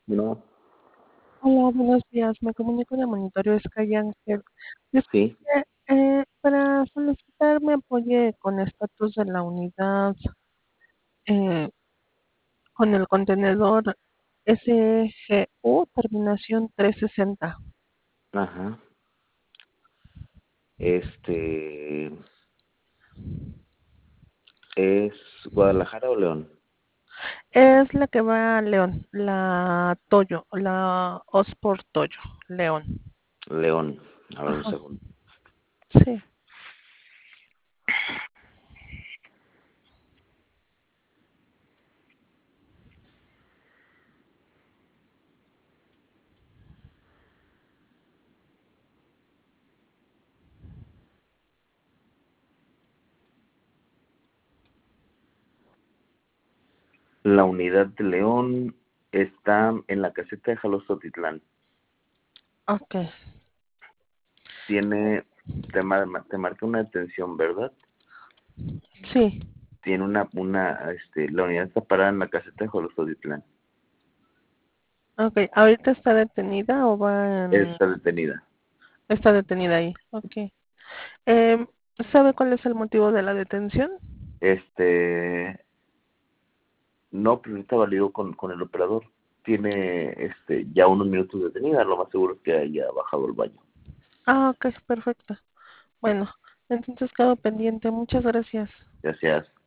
No, Hola, buenos días. Me comunico de Monitoreo Sky Ángel. sí, Disculpe, para solicitar me apoye con estatus de la unidad eh, con el contenedor SGU, terminación 360. ajá. Este, ¿es Guadalajara o León? Es la que va a León, la Toyo, la Osport Toyo, León. León. A ver un Ajá, segundo. sí. La unidad de León está en la caseta de Jalostotitlán. Ok, Te marca una detención, ¿verdad? sí. Tiene la unidad está parada en la caseta de Jalostotitlán. Ok, ¿ahorita está detenida o va en...? Está detenida. Está detenida ahí. Ok. Em, ¿Sabe cuál es el motivo de la detención? Este, no, pero ahorita valió con el operador. Tiene ya unos minutos detenida, lo más seguro es que haya bajado el baño. Ah, ok, perfecto. Bueno, entonces quedo pendiente. Muchas gracias. Gracias.